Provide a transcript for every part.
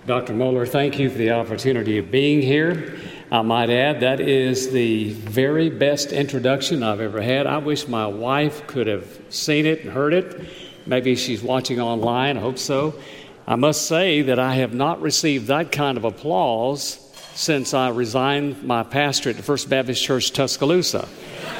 Dr. Moeller, thank you for the opportunity of being here. I might add, that is the very best introduction I've ever had. I wish my wife could have seen it and heard it. Maybe she's watching online. I hope so. I must say that I have not received that kind of applause since I resigned my pastorate at First Baptist Church, Tuscaloosa.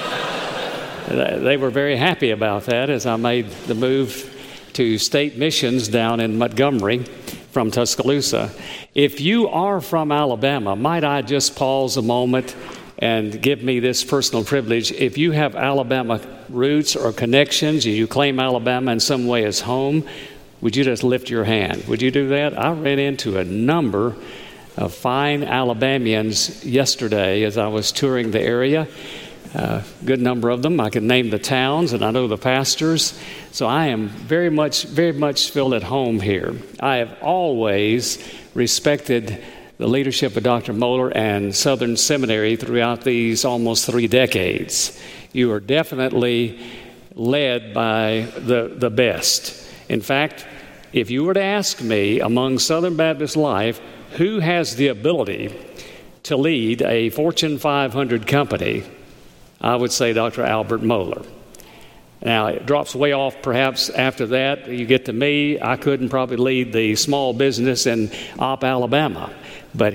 They were very happy about that as I made the move to state missions down in Montgomery from Tuscaloosa. If you are from Alabama, might I just pause a moment and give me this personal privilege? If you have Alabama roots or connections, you claim Alabama in some way as home, would you just lift your hand? Would you do that? I ran into a number of fine Alabamians yesterday as I was touring the area. Good number of them. I can name the towns, and I know the pastors. So I am very much feel at home here. I have always respected the leadership of Dr. Moeller and Southern Seminary throughout these almost 3 decades. You are definitely led by the best. In fact, if you were to ask me among Southern Baptist life, who has the ability to lead a Fortune 500 company, I would say Dr. Albert Moeller. Now, it drops way off perhaps after that. You get to me, I couldn't probably lead the small business in Opp, Alabama. But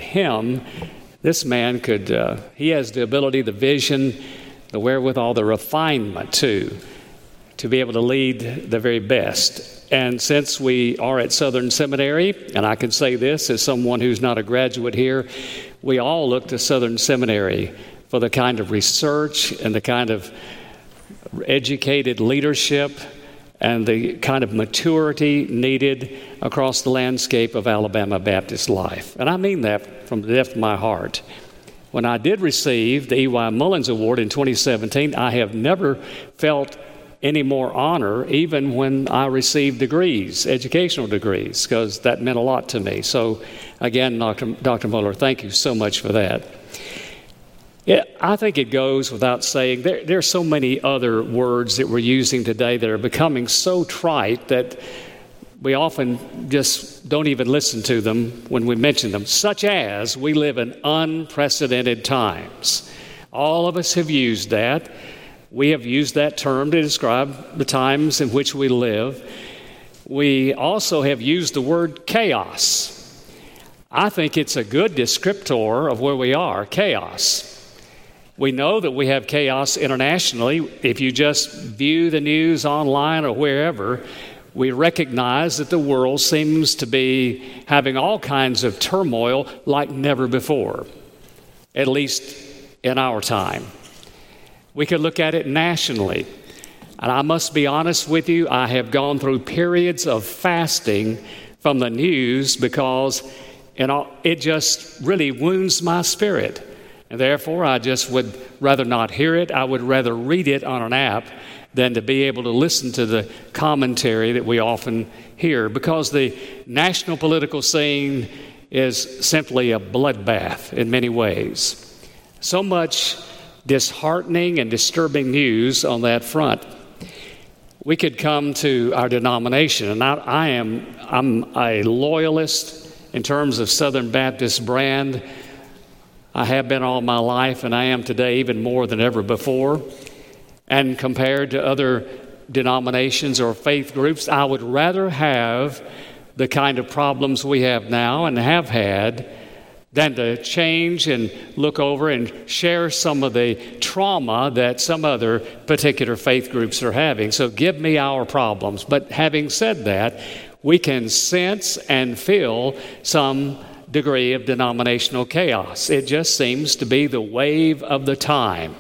this man could, he has the ability, the vision, the wherewithal, the refinement too, to be able to lead the very best. And since we are at Southern Seminary, and I can say this as someone who's not a graduate here, we all look to Southern Seminary for the kind of research and the kind of educated leadership and the kind of maturity needed across the landscape of Alabama Baptist life. And I mean that from the depth of my heart. When I did receive the E.Y. Mullins Award in 2017, I have never felt any more honor, even when I received degrees, educational degrees, because that meant a lot to me. So again, Dr. Moeller, thank you so much for that. Yeah, I think it goes without saying, there are so many other words that we're using today that are becoming so trite that we often just don't even listen to them when we mention them, such as we live in unprecedented times. All of us have used that. We have used that term to describe the times in which we live. We also have used the word chaos. I think it's a good descriptor of where we are, chaos. We know that we have chaos internationally. If you just view the news online or wherever, we recognize that the world seems to be having all kinds of turmoil like never before, at least in our time. We could look at it nationally. And I must be honest with you, I have gone through periods of fasting from the news because it just really wounds my spirit. And therefore, I just would rather not hear it. I would rather read it on an app than to be able to listen to the commentary that we often hear, because the national political scene is simply a bloodbath in many ways. So much disheartening and disturbing news on that front. We could come to our denomination, and I'm a loyalist in terms of Southern Baptist brand. I have been all my life, and I am today even more than ever before. And compared to other denominations or faith groups, I would rather have the kind of problems we have now and have had than to change and look over and share some of the trauma that some other particular faith groups are having. So give me our problems. But having said that, we can sense and feel some degree of denominational chaos. It just seems to be the wave of the time.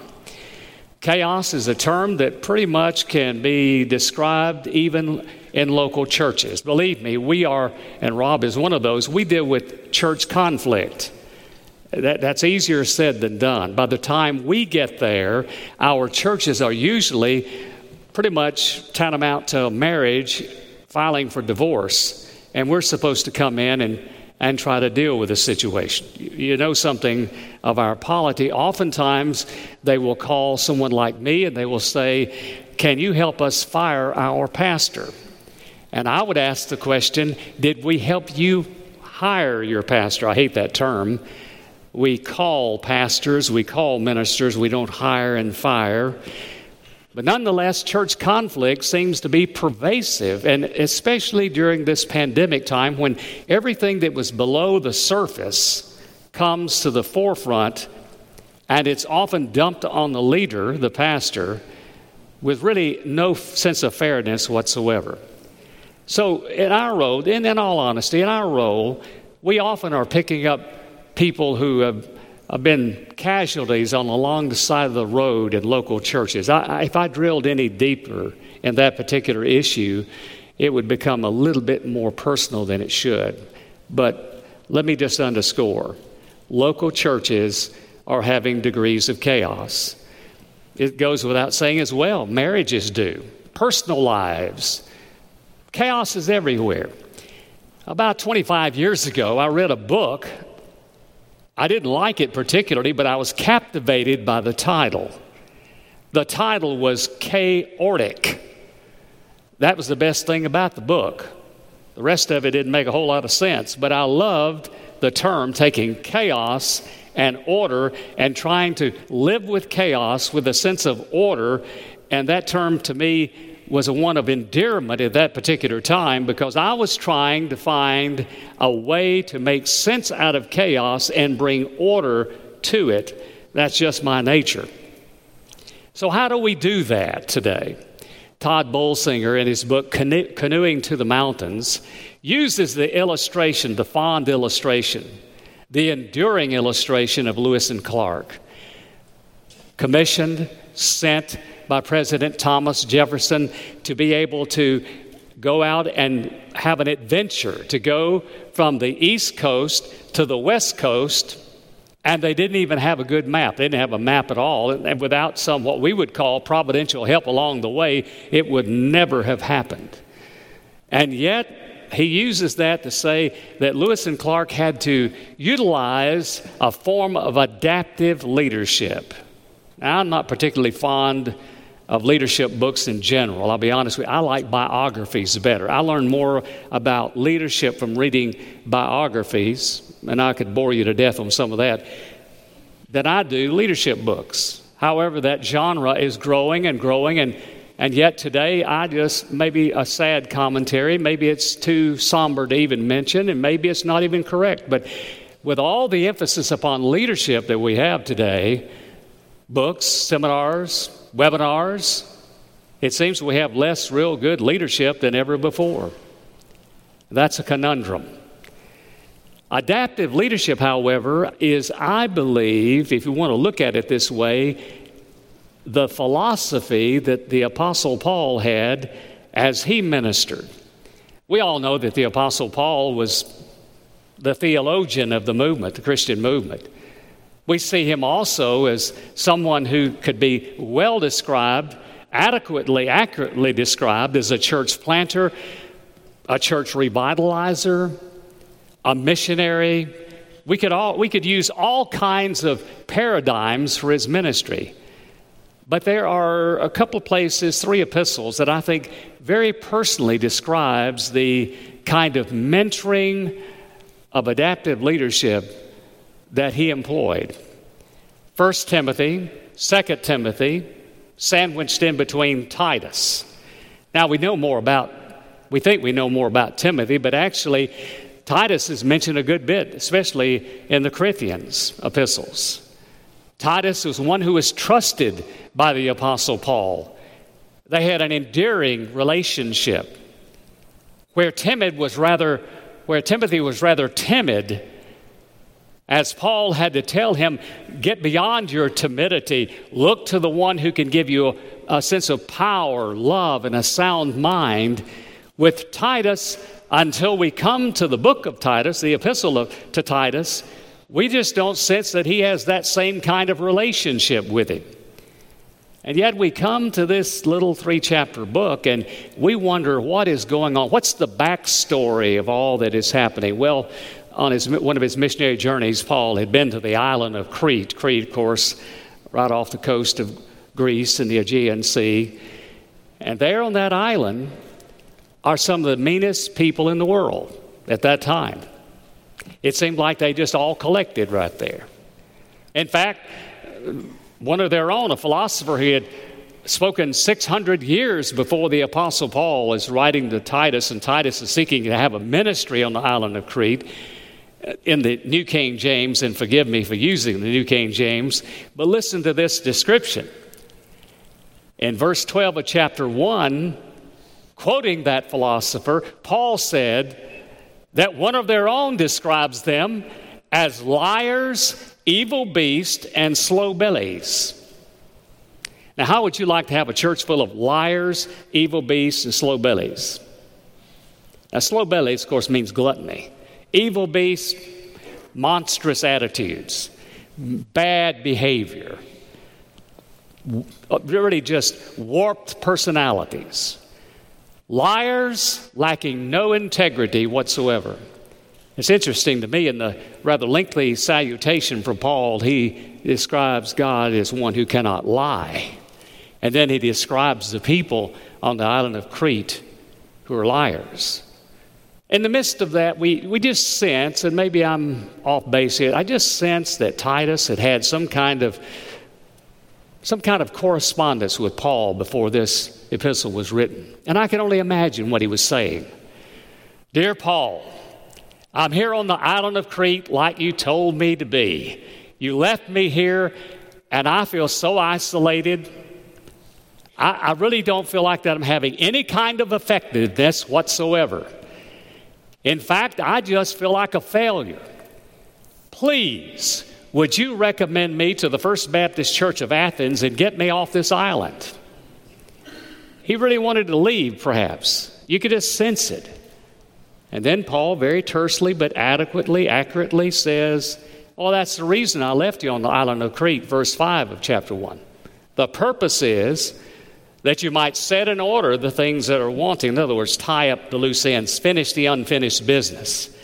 Chaos is a term that pretty much can be described even in local churches. Believe me, we are, and Rob is one of those, we deal with church conflict. That's easier said than done. By the time we get there, our churches are usually pretty much tantamount to marriage, filing for divorce, and we're supposed to come in and try to deal with the situation. You know something of our polity. Oftentimes, they will call someone like me and they will say, "Can you help us fire our pastor?" And I would ask the question, did we help you hire your pastor. I hate that term. We call pastors, we call ministers, we don't hire and fire. But nonetheless, church conflict seems to be pervasive, and especially during this pandemic time when everything that was below the surface comes to the forefront, and it's often dumped on the leader, the pastor, with really no sense of fairness whatsoever. So in our role, and in all honesty, in our role, we often are picking up people who have been casualties along the side of the road in local churches. If I drilled any deeper in that particular issue, it would become a little bit more personal than it should. But let me just underscore, local churches are having degrees of chaos. It goes without saying as well, marriages do, personal lives. Chaos is everywhere. About 25 years ago, I read a book. I didn't like it particularly, but I was captivated by the title. The title was Chaotic. That was the best thing about the book. The rest of it didn't make a whole lot of sense, but I loved the term taking chaos and order and trying to live with chaos with a sense of order, and that term to me was one of endearment at that particular time because I was trying to find a way to make sense out of chaos and bring order to it. That's just my nature. So how do we do that today? Todd Bolsinger, in his book Canoeing to the Mountains, uses the illustration, the fond illustration, the enduring illustration of Lewis and Clark, commissioned, sent by President Thomas Jefferson to be able to go out and have an adventure, to go from the East Coast to the West Coast, and they didn't even have a good map. They didn't have a map at all, and without some what we would call providential help along the way, it would never have happened. And yet, he uses that to say that Lewis and Clark had to utilize a form of adaptive leadership. Now, I'm not particularly fond of leadership books in general. I'll be honest with you, I like biographies better. I learn more about leadership from reading biographies, and I could bore you to death on some of that, than I do leadership books. However, that genre is growing and growing, and yet today I just, maybe a sad commentary, maybe it's too somber to even mention, and maybe it's not even correct, but with all the emphasis upon leadership that we have today, books, seminars, webinars, it seems we have less real good leadership than ever before. That's a conundrum. Adaptive leadership, however, is, I believe, if you want to look at it this way, the philosophy that the Apostle Paul had as he ministered. We all know that the Apostle Paul was the theologian of the movement, the Christian movement. We see him also as someone who could be well described, adequately, accurately described as a church planter, a church revitalizer, a missionary. We could use all kinds of paradigms for his ministry. But there are a couple of places, 3 epistles, that I think very personally describes the kind of mentoring of adaptive leadership that he employed. 1 Timothy, 2 Timothy, sandwiched in between Titus. Now we think we know more about Timothy, but actually Titus is mentioned a good bit, especially in the Corinthians epistles. Titus was one who was trusted by the Apostle Paul. They had an endearing relationship. Where Timothy was rather timid, as Paul had to tell him, get beyond your timidity, look to the one who can give you a sense of power, love, and a sound mind. With Titus, until we come to the book of Titus, the epistle to Titus, we just don't sense that he has that same kind of relationship with him. And yet we come to this little 3-chapter book and we wonder what is going on. What's the backstory of all that is happening? Well, on one of his missionary journeys, Paul had been to the island of Crete. Crete, of course, right off the coast of Greece in the Aegean Sea. And there on that island are some of the meanest people in the world at that time. It seemed like they just all collected right there. In fact, one of their own, a philosopher who had spoken 600 years before the Apostle Paul, is writing to Titus, and Titus is seeking to have a ministry on the island of Crete in the New King James, and forgive me for using the New King James, but listen to this description. In verse 12 of chapter 1, quoting that philosopher, Paul said that one of their own describes them as liars, evil beasts, and slow bellies. Now, how would you like to have a church full of liars, evil beasts, and slow bellies? Now, slow bellies, of course, means gluttony. Evil beasts, monstrous attitudes, bad behavior, really just warped personalities. Liars lacking no integrity whatsoever. It's interesting to me, in the rather lengthy salutation from Paul, he describes God as one who cannot lie. And then he describes the people on the island of Crete who are liars. In the midst of that, we just sense, and maybe I'm off base here, I just sense that Titus had some kind of correspondence with Paul before this epistle was written. And I can only imagine what he was saying. Dear Paul, I'm here on the island of Crete like you told me to be. You left me here, and I feel so isolated. I really don't feel like that I'm having any kind of effectiveness whatsoever. In fact, I just feel like a failure. Please, would you recommend me to the First Baptist Church of Athens and get me off this island? He really wanted to leave, perhaps. You could just sense it. And then Paul, very tersely but accurately says, well, that's the reason I left you on the island of Crete, verse 5 of chapter 1. The purpose is that you might set in order the things that are wanting. In other words, tie up the loose ends, finish the unfinished business.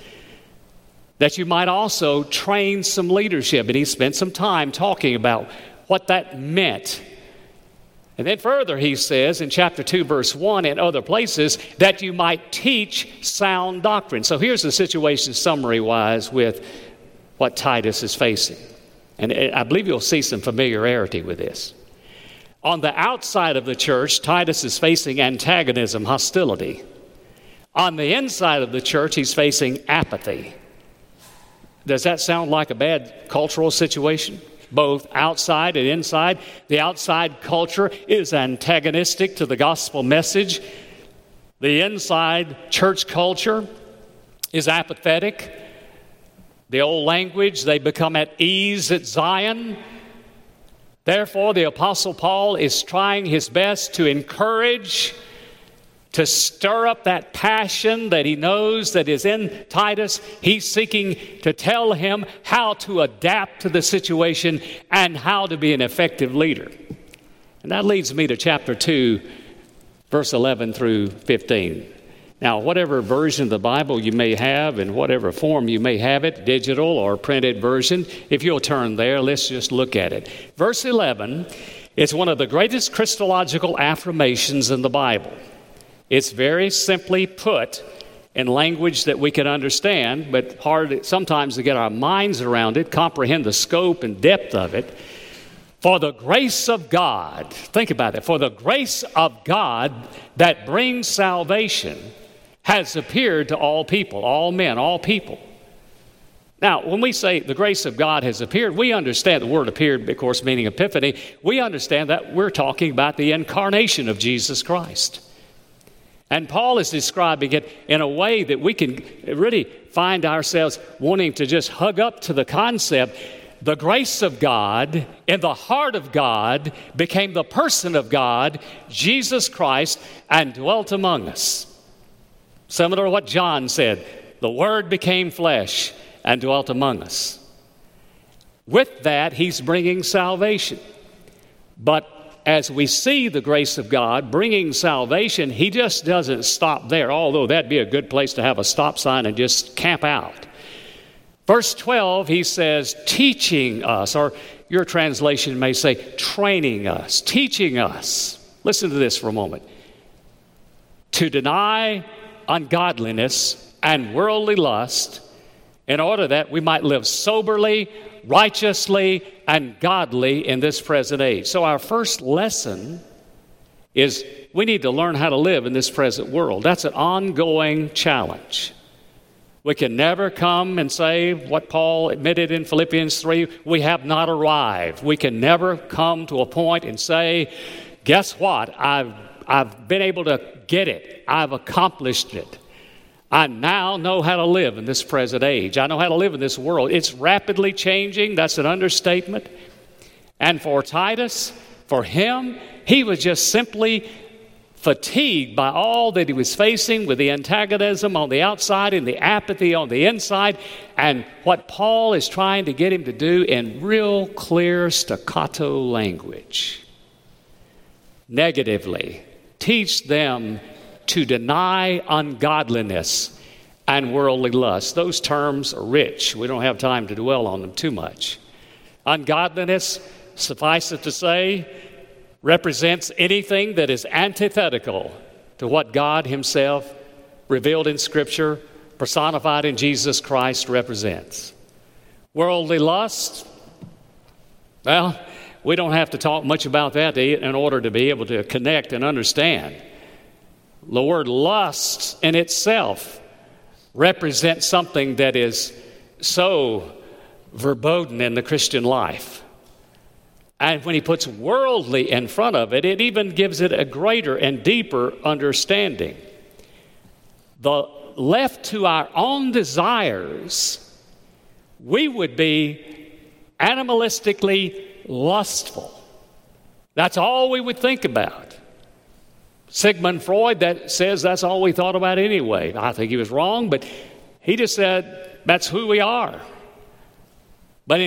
That you might also train some leadership. And he spent some time talking about what that meant. And then further, he says in chapter 2, verse 1 and other places, that you might teach sound doctrine. So here's the situation summary-wise with what Titus is facing. And I believe you'll see some familiarity with this. On the outside of the church, Titus is facing antagonism, hostility. On the inside of the church, he's facing apathy. Does that sound like a bad cultural situation? Both outside and inside. The outside culture is antagonistic to the gospel message. The inside church culture is apathetic. The old language, they become at ease at Zion. Therefore, the Apostle Paul is trying his best to encourage, to stir up that passion that he knows that is in Titus. He's seeking to tell him how to adapt to the situation and how to be an effective leader. And that leads me to chapter 2, verse 11 through 15. Now, whatever version of the Bible you may have, in whatever form you may have it, digital or printed version, if you'll turn there, let's just look at it. Verse 11 is one of the greatest Christological affirmations in the Bible. It's very simply put in language that we can understand, but hard sometimes to get our minds around it, comprehend the scope and depth of it. For the grace of God, think about it, for the grace of God that brings salvation has appeared to all people, all men, all people. Now, when we say the grace of God has appeared, we understand the word appeared, of course, meaning epiphany. We understand that we're talking about the incarnation of Jesus Christ. And Paul is describing it in a way that we can really find ourselves wanting to just hug up to the concept. The grace of God in the heart of God became the person of God, Jesus Christ, and dwelt among us. Similar to what John said, the Word became flesh and dwelt among us. With that, he's bringing salvation. But as we see the grace of God bringing salvation, he just doesn't stop there, although that'd be a good place to have a stop sign and just camp out. Verse 12, he says, teaching us, or your translation may say, training us, teaching us. Listen to this for a moment. To deny ungodliness and worldly lust, in order that we might live soberly, righteously, and godly in this present age. So our first lesson is we need to learn how to live in this present world. That's an ongoing challenge. We can never come and say what Paul admitted in Philippians 3, we have not arrived. We can never come to a point and say, guess what? I've been able to get it. I've accomplished it. I now know how to live in this present age. I know how to live in this world. It's rapidly changing. That's an understatement. And for Titus, for him, he was just simply fatigued by all that he was facing with the antagonism on the outside and the apathy on the inside. And what Paul is trying to get him to do in real clear staccato language. Negatively, teach them to deny ungodliness and worldly lust. Those terms are rich. We don't have time to dwell on them too much. Ungodliness, suffice it to say, represents anything that is antithetical to what God himself, revealed in Scripture, personified in Jesus Christ, represents. Worldly lust, well, we don't have to talk much about that in order to be able to connect and understand. The word lust in itself represents something that is so verboten in the Christian life. And when he puts worldly in front of it, it even gives it a greater and deeper understanding. Left to our own desires, we would be animalistically lustful. That's all we would think about. Sigmund Freud that says that's all we thought about anyway. I think he was wrong, but he just said that's who we are. But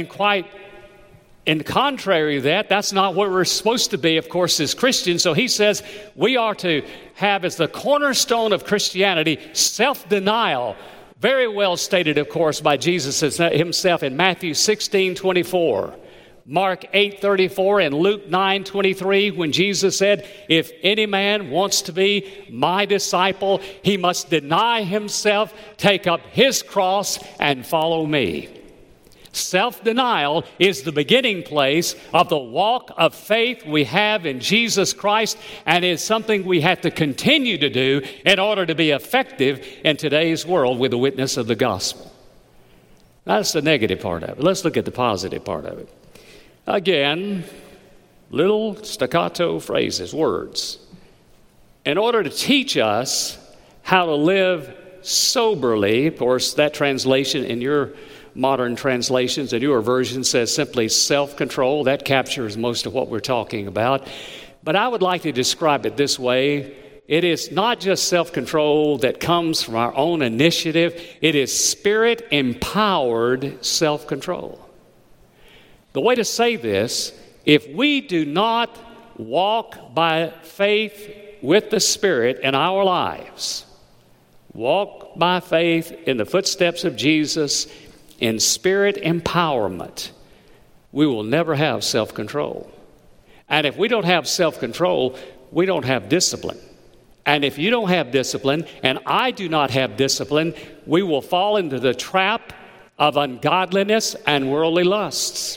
in contrary to that, that's not what we're supposed to be, of course, as Christians. So he says we are to have as the cornerstone of Christianity self-denial. Very well stated, of course, by Jesus himself in Matthew 16:24. Mark 8:34 and Luke 9:23, when Jesus said, if any man wants to be my disciple, he must deny himself, take up his cross, and follow me. Self-denial is the beginning place of the walk of faith we have in Jesus Christ, and is something we have to continue to do in order to be effective in today's world with the witness of the gospel. That's the negative part of it. Let's look at the positive part of it. Again, little staccato phrases, words. In order to teach us how to live soberly, of course, that translation in your modern translations and your version says simply self-control. That captures most of what we're talking about. But I would like to describe it this way. It is not just self-control that comes from our own initiative. It is Spirit-empowered self-control. The way to say this, if we do not walk by faith with the Spirit in our lives, walk by faith in the footsteps of Jesus, in Spirit empowerment, we will never have self-control. And if we don't have self-control, we don't have discipline. And if you don't have discipline, and I do not have discipline, we will fall into the trap of ungodliness and worldly lusts.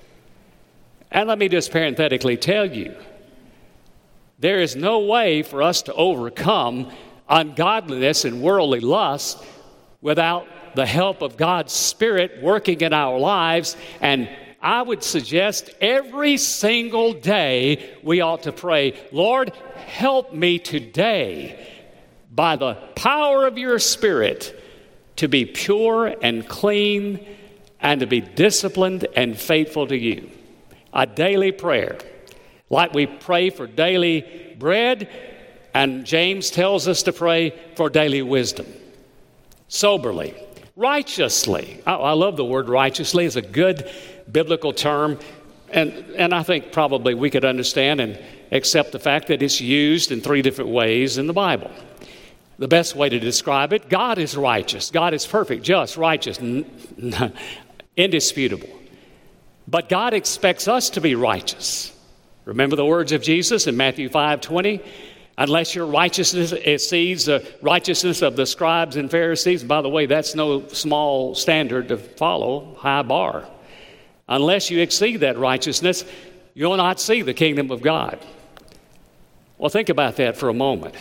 And let me just parenthetically tell you, there is no way for us to overcome ungodliness and worldly lust without the help of God's Spirit working in our lives. And I would suggest every single day we ought to pray, Lord, help me today by the power of your Spirit to be pure and clean and to be disciplined and faithful to you. A daily prayer, like we pray for daily bread, and James tells us to pray for daily wisdom. Soberly, righteously. I love the word righteously. It's a good biblical term, and I think probably we could understand and accept the fact that it's used in 3 different ways in the Bible. The best way to describe it, God is righteous. God is perfect, just, righteous, indisputable. But God expects us to be righteous. Remember the words of Jesus in Matthew 5:20? Unless your righteousness exceeds the righteousness of the scribes and Pharisees. By the way, that's no small standard to follow, high bar. Unless you exceed that righteousness, you'll not see the kingdom of God. Well, think about that for a moment.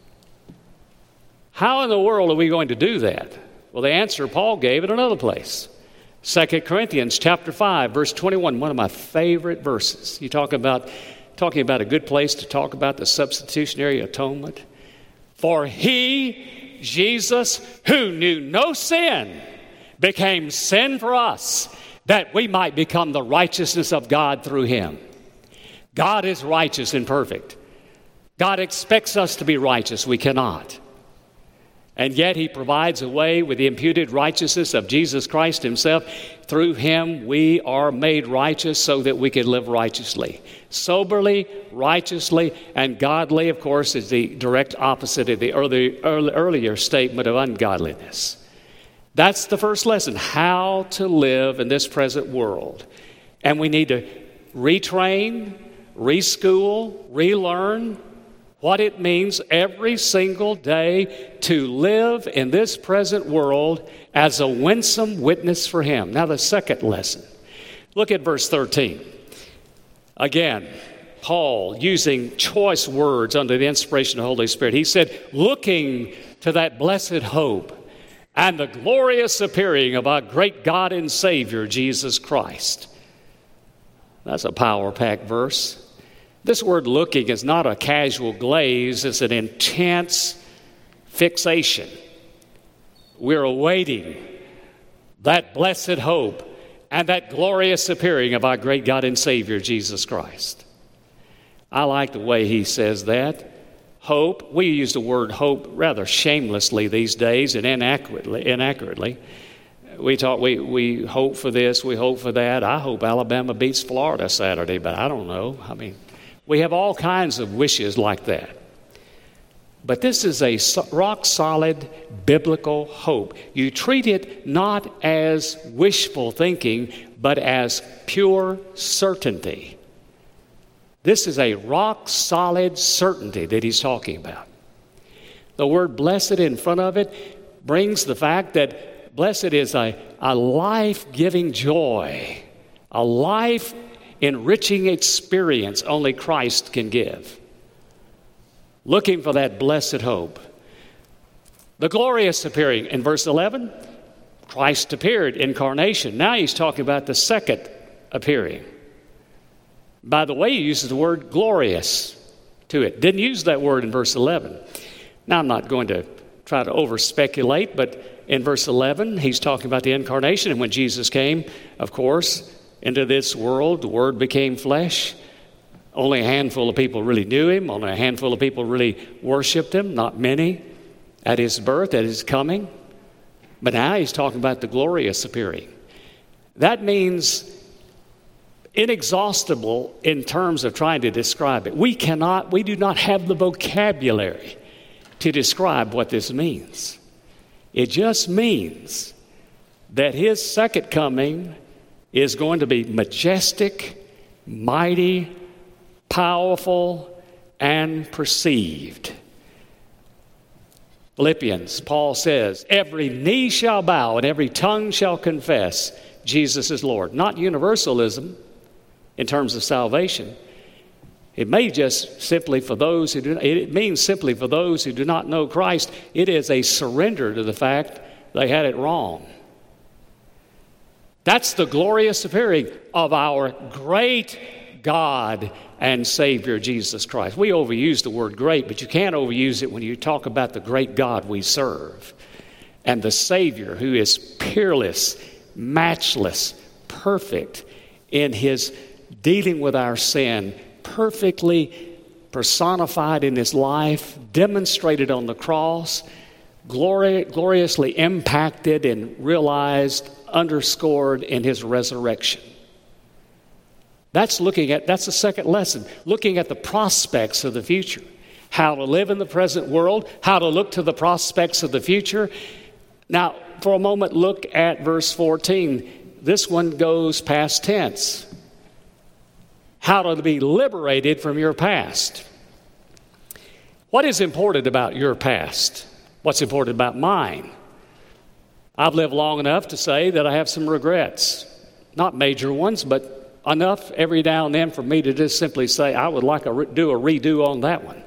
How in the world are we going to do that? Well, the answer Paul gave in another place. 2 Corinthians chapter 5, verse 21, one of my favorite verses. You talking about a good place to talk about the substitutionary atonement. For he, Jesus, who knew no sin, became sin for us, that we might become the righteousness of God through him. God is righteous and perfect. God expects us to be righteous. We cannot. And yet he provides a way with the imputed righteousness of Jesus Christ himself. Through him we are made righteous so that we can live righteously. Soberly, righteously, and godly, of course, is the direct opposite of the earlier statement of ungodliness. That's the first lesson, how to live in this present world. And we need to retrain, reschool, relearn what it means every single day to live in this present world as a winsome witness for him. Now, the second lesson. Look at verse 13. Again, Paul using choice words under the inspiration of the Holy Spirit. He said, looking to that blessed hope and the glorious appearing of our great God and Savior, Jesus Christ. That's a power-packed verse. This word looking is not a casual glaze, it's an intense fixation. We're awaiting that blessed hope and that glorious appearing of our great God and Savior, Jesus Christ. I like the way he says that. Hope, we use the word hope rather shamelessly these days and inaccurately. We hope for this, we hope for that. I hope Alabama beats Florida Saturday, but I don't know. We have all kinds of wishes like that. But this is a rock-solid biblical hope. You treat it not as wishful thinking, but as pure certainty. This is a rock-solid certainty that he's talking about. The word blessed in front of it brings the fact that blessed is a life-giving joy, a life-enriching experience only Christ can give. Looking for that blessed hope. The glorious appearing in verse 11, Christ appeared, incarnation. Now he's talking about the second appearing. By the way, he uses the word glorious to it. Didn't use that word in verse 11. Now I'm not going to try to over-speculate, but in verse 11, he's talking about the incarnation. And when Jesus came, of course, into this world, the Word became flesh. Only a handful of people really knew him. Only a handful of people really worshiped him. Not many at his birth, at his coming. But now he's talking about the glorious appearing. That means inexhaustible in terms of trying to describe it. We do not have the vocabulary to describe what this means. It just means that his second coming is going to be majestic, mighty, powerful, and perceived. Philippians, Paul says, every knee shall bow and every tongue shall confess Jesus is Lord. Not universalism in terms of salvation. It means simply for those who do not know Christ. It is a surrender to the fact they had it wrong. That's the glorious appearing of our great God and Savior, Jesus Christ. We overuse the word great, but you can't overuse it when you talk about the great God we serve and the Savior who is peerless, matchless, perfect in his dealing with our sin, perfectly personified in his life, demonstrated on the cross, gloriously impacted and realized, underscored in his resurrection. That's the second lesson, looking at the prospects of the future. How to live in the present world, how to look to the prospects of the future. Now, for a moment, look at verse 14. This one goes past tense. How to be liberated from your past. What is important about your past? What's important about mine? I've lived long enough to say that I have some regrets. Not major ones, but enough every now and then for me to just simply say, I would like to do a redo on that one.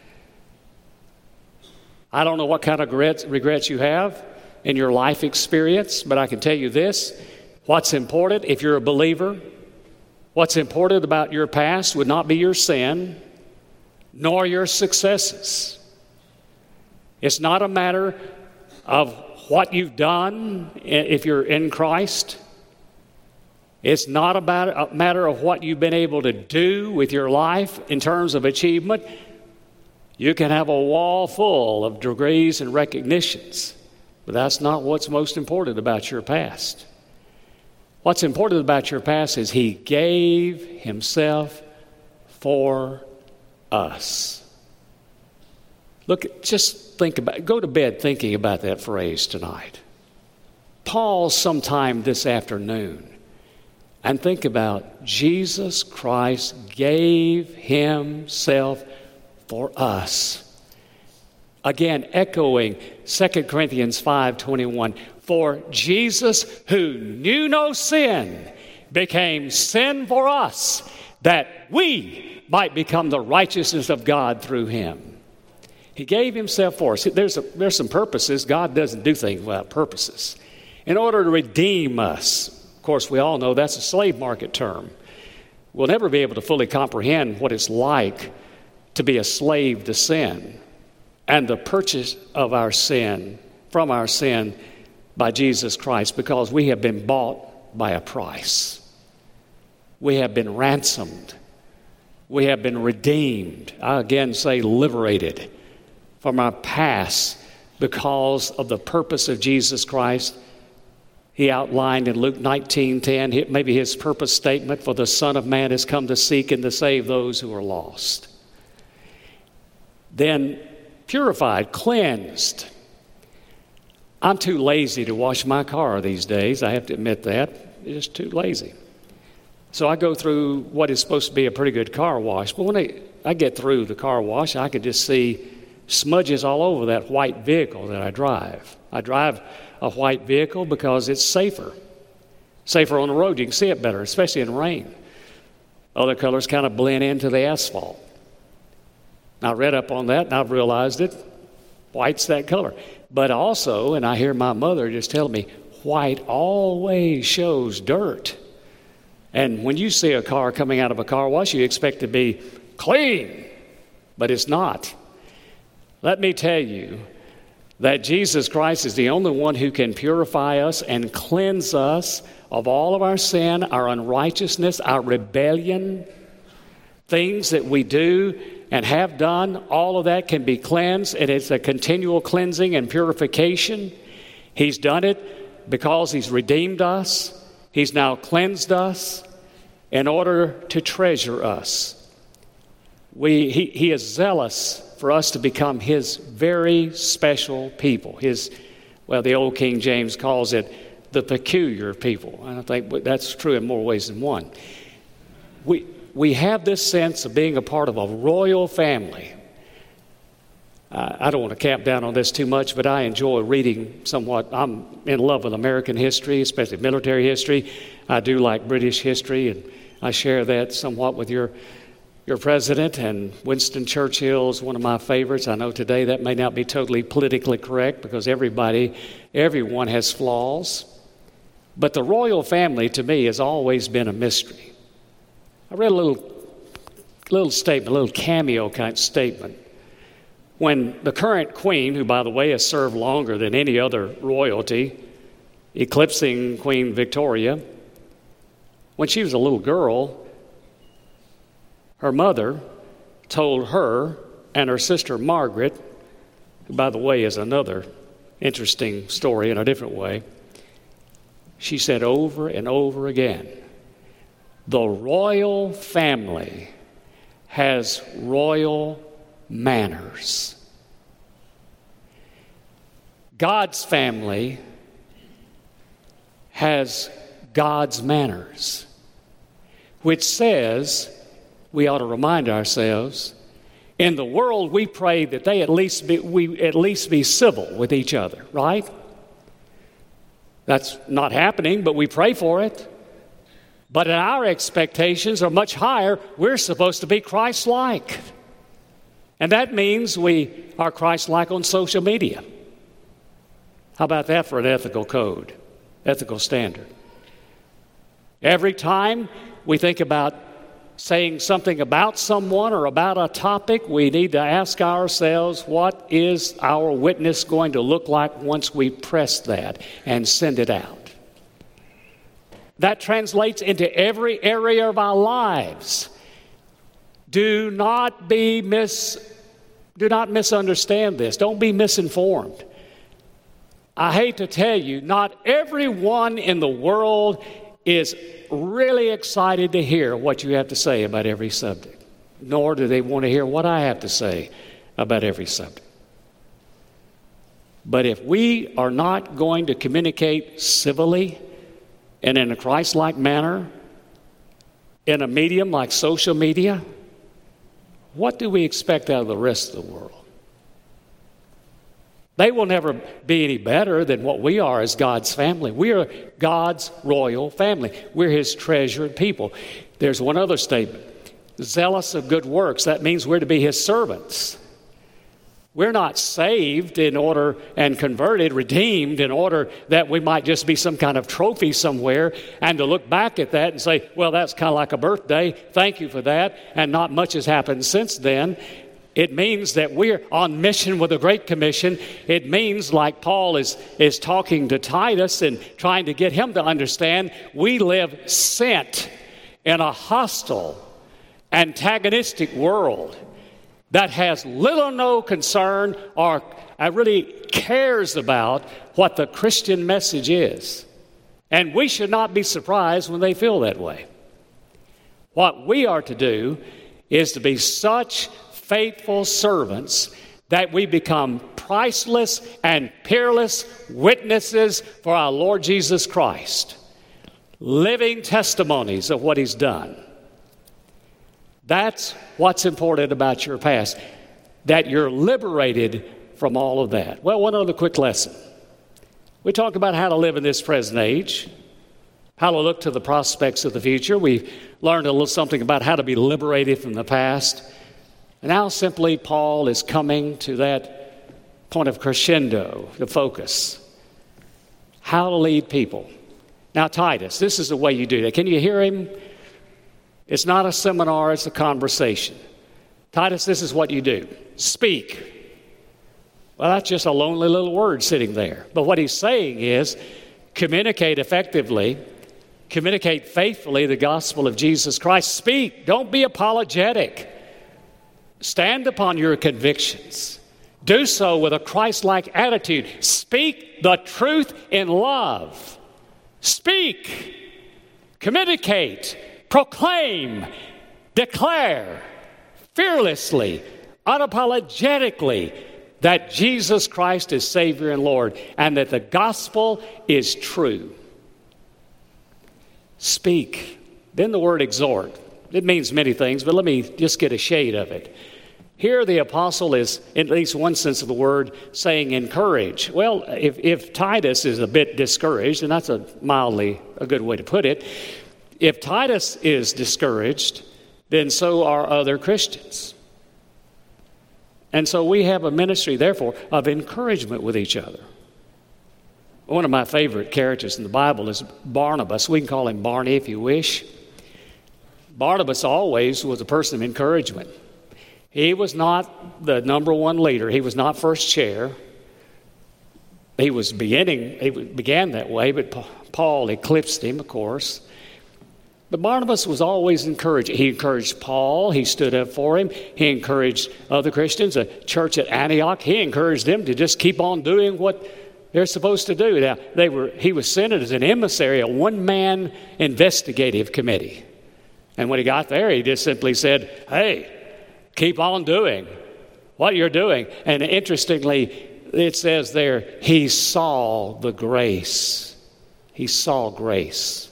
I don't know what kind of regrets you have in your life experience, but I can tell you this. What's important, if you're a believer, what's important about your past would not be your sin, nor your successes. It's not a matter of what you've done if you're in Christ. It's not about a matter of what you've been able to do with your life in terms of achievement. You can have a wall full of degrees and recognitions, but that's not what's most important about your past. What's important about your past is He gave Himself for us. Look, just think about, go to bed thinking about that phrase tonight. Pause sometime this afternoon and think about Jesus Christ gave Himself for us. Again, echoing 2 Corinthians 5:21. For Jesus, who knew no sin, became sin for us, that we might become the righteousness of God through Him. He gave Himself for us. There's some purposes. God doesn't do things without purposes. In order to redeem us. Of course, we all know that's a slave market term. We'll never be able to fully comprehend what it's like to be a slave to sin and the purchase of our sin, from our sin, by Jesus Christ, because we have been bought by a price. We have been ransomed. We have been redeemed. I again say liberated from our past because of the purpose of Jesus Christ. He outlined in Luke 19:10, maybe His purpose statement, for the Son of Man has come to seek and to save those who are lost. Then purified, cleansed. I'm too lazy to wash my car these days. I have to admit that. I'm just too lazy. So I go through what is supposed to be a pretty good car wash. But when I get through the car wash, I can just see smudges all over that white vehicle that I drive. I drive a white vehicle because it's safer. Safer on the road. You can see it better, especially in rain. Other colors kind of blend into the asphalt. I read up on that and I've realized it. White's that color. But also, and I hear my mother just tell me, white always shows dirt. And when you see a car coming out of a car wash, you expect it to be clean, but it's not. Let me tell you that Jesus Christ is the only one who can purify us and cleanse us of all of our sin, our unrighteousness, our rebellion, things that we do and have done. All of that can be cleansed, and it's a continual cleansing and purification. He's done it because He's redeemed us. He's now cleansed us in order to treasure us. He is zealous for us to become His very special people. The old King James calls it the peculiar people. And I think that's true in more ways than one. We have this sense of being a part of a royal family. I don't want to camp down on this too much, but I enjoy reading somewhat. I'm in love with American history, especially military history. I do like British history, and I share that somewhat with your president. And Winston Churchill is one of my favorites. I know today that may not be totally politically correct because everyone has flaws. But the royal family, to me, has always been a mystery. I read a little statement, a little cameo kind of statement. When the current queen, who, by the way, has served longer than any other royalty, eclipsing Queen Victoria, when she was a little girl, her mother told her and her sister Margaret, who, by the way, is another interesting story in a different way, she said over and over again, the royal family has royal manners. God's family has God's manners, which says we ought to remind ourselves In the world, we pray that we at least be civil with each other, right? That's not happening, but we pray for it. But our expectations are much higher. We're supposed to be Christ-like. And that means we are Christ-like on social media. How about that for an ethical code, ethical standard? Every time we think about saying something about someone or about a topic, we need to ask ourselves, what is our witness going to look like once we press that and send it out? That translates into every area of our lives. Do not misunderstand this. Don't be misinformed. I hate to tell you, not everyone in the world is really excited to hear what you have to say about every subject, nor do they want to hear what I have to say about every subject. But if we are not going to communicate civilly and in a Christ-like manner in a medium like social media, what do we expect out of the rest of the world? They will never be any better than what we are as God's family. We are God's royal family. We're His treasured people. There's one other statement. Zealous of good works. That means we're to be His servants. We're not saved in order and converted, redeemed in order that we might just be some kind of trophy somewhere and to look back at that and say, well, that's kind of like a birthday. Thank you for that. And not much has happened since then. It means that we're on mission with the Great Commission. It means, like Paul is talking to Titus and trying to get him to understand, we live sent in a hostile, antagonistic world that has little or no concern or really cares about what the Christian message is. And we should not be surprised when they feel that way. What we are to do is to be such faithful servants that we become priceless and peerless witnesses for our Lord Jesus Christ, living testimonies of what He's done. That's what's important about your past, that you're liberated from all of that. Well, one other quick lesson. We talk about how to live in this present age, how to look to the prospects of the future. We've learned a little something about how to be liberated from the past. And now simply Paul is coming to that point of crescendo, the focus. How to lead people. Now, Titus, this is the way you do that. Can you hear him? It's not a seminar, it's a conversation. Titus, this is what you do. Speak. Well, that's just a lonely little word sitting there. But what he's saying is communicate effectively, communicate faithfully the gospel of Jesus Christ. Speak. Don't be apologetic. Stand upon your convictions. Do so with a Christ-like attitude. Speak the truth in love. Speak. Communicate. Proclaim. Declare fearlessly, unapologetically that Jesus Christ is Savior and Lord and that the gospel is true. Speak. Then the word exhort. It means many things, but let me just get a shade of it. Here the apostle is, in at least one sense of the word, saying encourage. Well, if Titus is a bit discouraged, and that's a good way to put it, if Titus is discouraged, then so are other Christians. And so we have a ministry, therefore, of encouragement with each other. One of my favorite characters in the Bible is Barnabas. We can call him Barney if you wish. Barnabas always was a person of encouragement. He was not the number one leader. He was not first chair. He began that way, but Paul eclipsed him, of course. But Barnabas was always encouraging. He encouraged Paul. He stood up for him. He encouraged other Christians. A church at Antioch, he encouraged them to just keep on doing what they're supposed to do. Now, he was sent as an emissary, a one-man investigative committee. And when he got there, he just simply said, hey, keep on doing what you're doing. And interestingly, it says there, he saw the grace. He saw grace.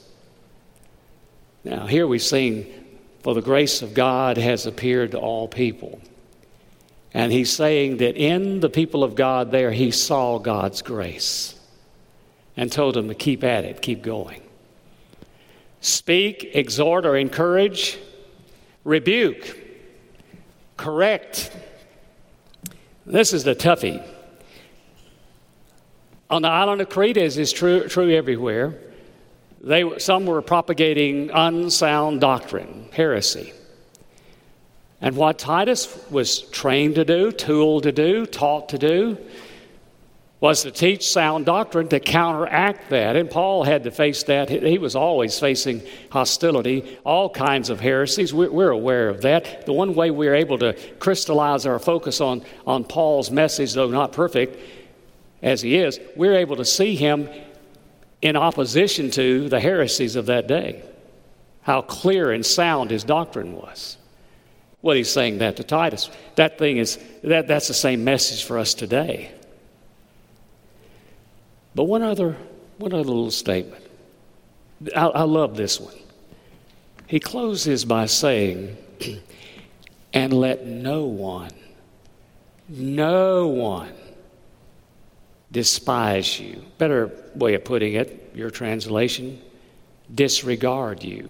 Now, here we sing, for the grace of God has appeared to all people. And he's saying that in the people of God there, he saw God's grace and told them to keep at it, keep going. Speak, exhort, or encourage, rebuke, correct. This is the toughie. On the island of Crete, as is true everywhere, some were propagating unsound doctrine, heresy. And what Titus was trained to do, tooled to do, taught to do, was to teach sound doctrine to counteract that. And Paul had to face that. He was always facing hostility, all kinds of heresies. We're aware of that. The one way we're able to crystallize our focus on Paul's message, though not perfect as he is, we're able to see him in opposition to the heresies of that day. How clear and sound his doctrine was. Well, he's saying that to Titus. That's the same message for us today. But one other little statement. I love this one. He closes by saying, and let no one despise you. Better way of putting it, your translation, disregard you.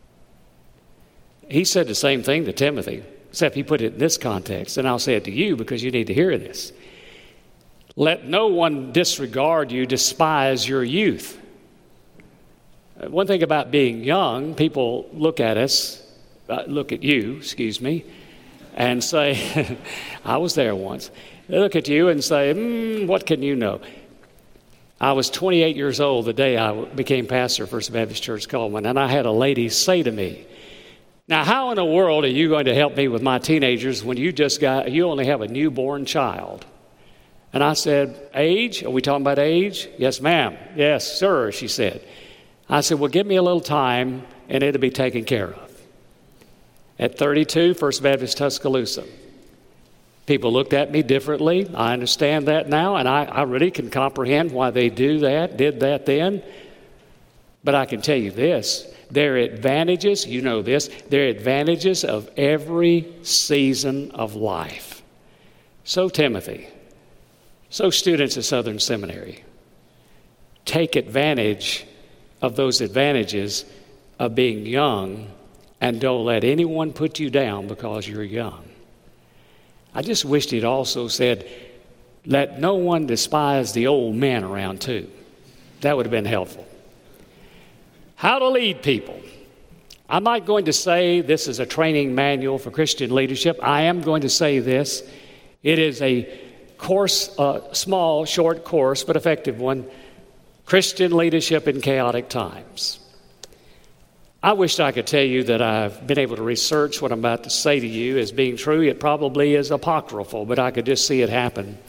He said the same thing to Timothy, except he put it in this context, and I'll say it to you because you need to hear this. Let no one disregard you, despise your youth. One thing about being young, people look at you, and say, I was there once. They look at you and say, what can you know? I was 28 years old the day I became pastor of First Baptist Church Coleman, and I had a lady say to me, now, how in the world are you going to help me with my teenagers when you only have a newborn child? And I said, age? Are we talking about age? Yes, ma'am. Yes, sir, she said. I said, well, give me a little time and it'll be taken care of. At 32, First Baptist Tuscaloosa. People looked at me differently. I understand that now, and I really can comprehend why they did that then. But I can tell you this. There are advantages, you know this, there are advantages of every season of life. So Timothy, so students at Southern Seminary, take advantage of those advantages of being young and don't let anyone put you down because you're young. I just wished he'd also said, let no one despise the old men around too. That would have been helpful. How to lead people. I'm not going to say this is a training manual for Christian leadership. I am going to say this. It is a course, a small, short course, but effective one. Christian leadership in chaotic times. I wish I could tell you that I've been able to research what I'm about to say to you as being true. It probably is apocryphal, but I could just see it happen.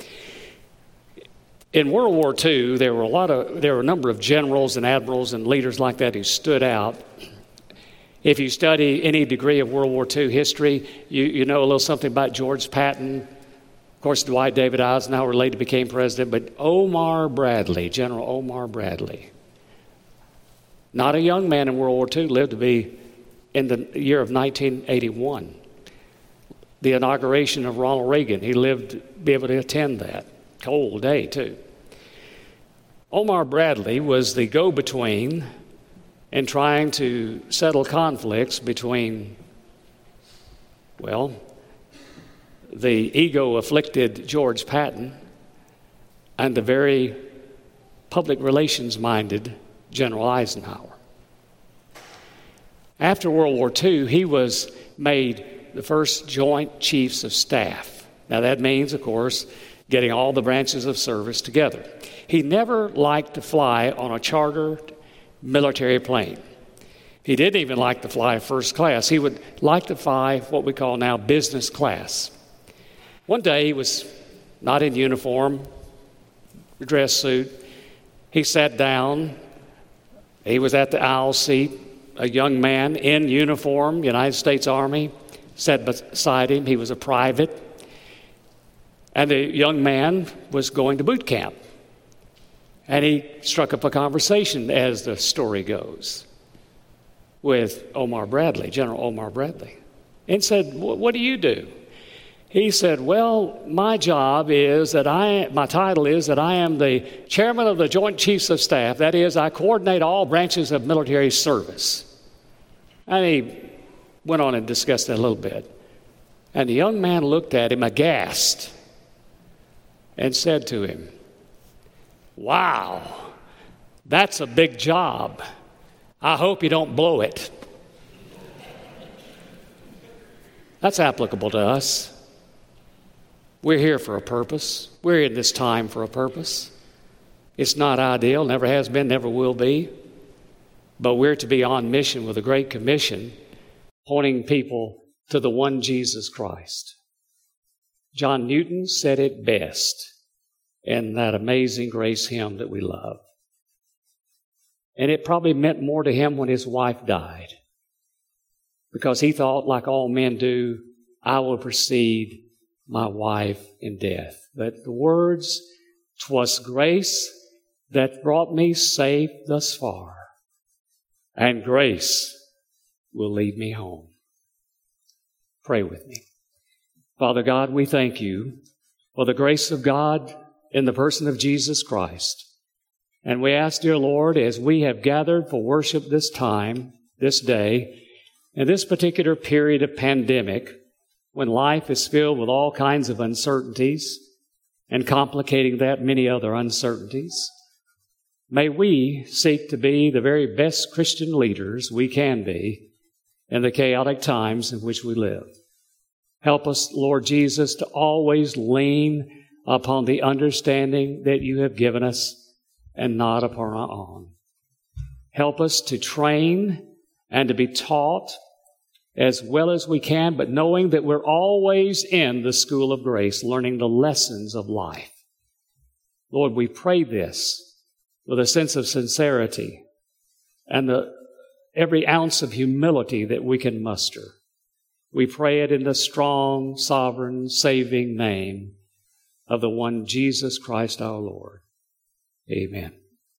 In World War II, there were a number of generals and admirals and leaders like that who stood out. If you study any degree of World War II history, you know a little something about George Patton. Of course, Dwight David Eisenhower later became president, but Omar Bradley, General Omar Bradley, not a young man in World War II, lived to be in the year of 1981. The inauguration of Ronald Reagan, he lived to be able to attend that. Cold day, too. Omar Bradley was the go-between in trying to settle conflicts between, the ego-afflicted George Patton and the very public relations-minded General Eisenhower. After World War II, he was made the first Joint Chiefs of Staff. Now, that means, of course, getting all the branches of service together. He never liked to fly on a chartered military plane. He didn't even like to fly first class. He would like to fly what we call now business class. One day he was not in uniform, dress suit. He sat down. He was at the aisle seat. A young man in uniform, United States Army, sat beside him. He was a private. And the young man was going to boot camp. And he struck up a conversation, as the story goes, with Omar Bradley, General Omar Bradley, and said, what do you do? He said, well, my title is that I am the chairman of the Joint Chiefs of Staff. That is, I coordinate all branches of military service. And he went on and discussed that a little bit. And the young man looked at him aghast and said to him, wow, that's a big job. I hope you don't blow it. That's applicable to us. We're here for a purpose. We're in this time for a purpose. It's not ideal, never has been, never will be. But we're to be on mission with a great commission, pointing people to the one Jesus Christ. John Newton said it best in that Amazing Grace hymn that we love. And it probably meant more to him when his wife died, because he thought, like all men do, I will precede my wife in death. But the words, "'Twas grace that brought me safe thus far, and grace will lead me home." Pray with me. Father God, we thank you for the grace of God in the person of Jesus Christ. And we ask, dear Lord, as we have gathered for worship this time, this day, in this particular period of pandemic, when life is filled with all kinds of uncertainties, and complicating that, many other uncertainties, may we seek to be the very best Christian leaders we can be in the chaotic times in which we live. Help us, Lord Jesus, to always lean upon the understanding that you have given us and not upon our own. Help us to train and to be taught as well as we can, but knowing that we're always in the school of grace, learning the lessons of life. Lord, we pray this with a sense of sincerity and every ounce of humility that we can muster. We pray it in the strong, sovereign, saving name of the one Jesus Christ our Lord. Amen.